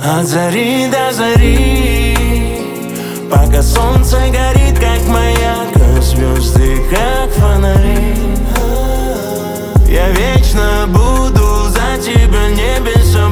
От зари до зари, пока солнце горит, как маяк, а звезды, как фонари. Я вечно буду за тебя небеса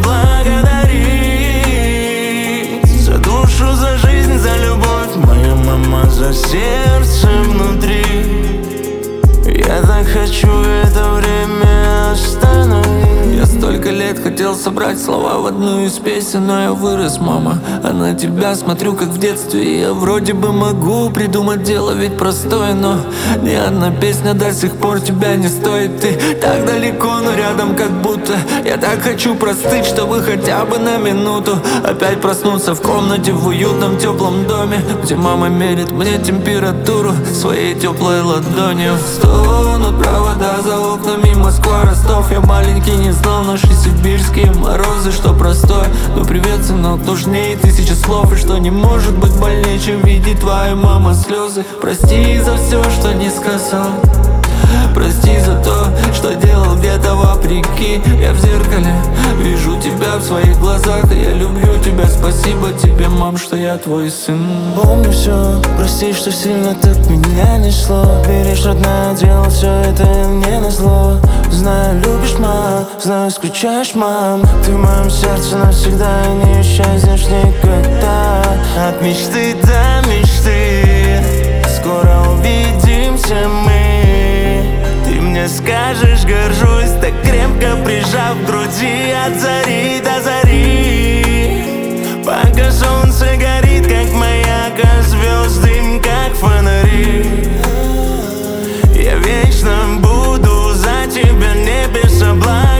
благодарить. За душу, за жизнь, за любовь, моя мама, за сердце внутри. Я так хочу это время остановить. Я столько лет хотел собрать слова в одну из песен, но я вырос, мама, а на тебя смотрю, как в детстве. И я вроде бы могу придумать дело, ведь простое, но ни одна песня до сих пор тебя не стоит. Ты так далеко, но рядом как будто. Я так хочу простыть, чтобы хотя бы на минуту опять проснуться в комнате в уютном теплом доме, где мама мерит мне температуру своей теплой ладонью. Стонут провода за окнами, Москва, Ростов. Я маленький, не знал наши сибирские морозы, что простое, но привет, сынок, нужнее тысячи слов. И что не может быть больнее, чем видеть твою мама слезы. Прости за все, что не сказал, прости за то, что делал где-то вопреки. Я в зеркале вижу тебя в своих глазах, и я люблю тебя. Спасибо тебе, мам, что я твой сын. Помню все, прости, что сильно так меня несло. Веришь, родная, делал все это мне назло. Знаю, любишь, мам, знаю, скучаешь, мам. Ты в моем сердце навсегда и не исчезнешь никогда. От мечты до мечты скоро увидимся мы. Ты мне скажешь, горжусь, так крепко прижав к груди. От зари до зари, пока солнце горит, как маяк, а звезды, как фонари. Я вечно буду за тебя небеса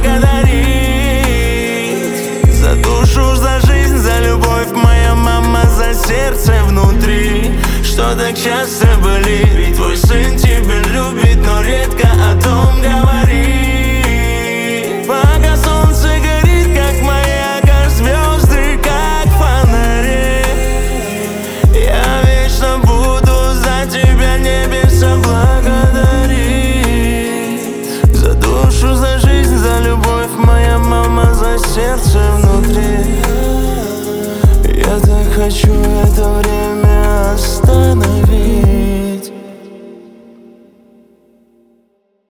благодарить. За душу, за жизнь, за любовь, моя мама, за сердце внутри, что так часто болит.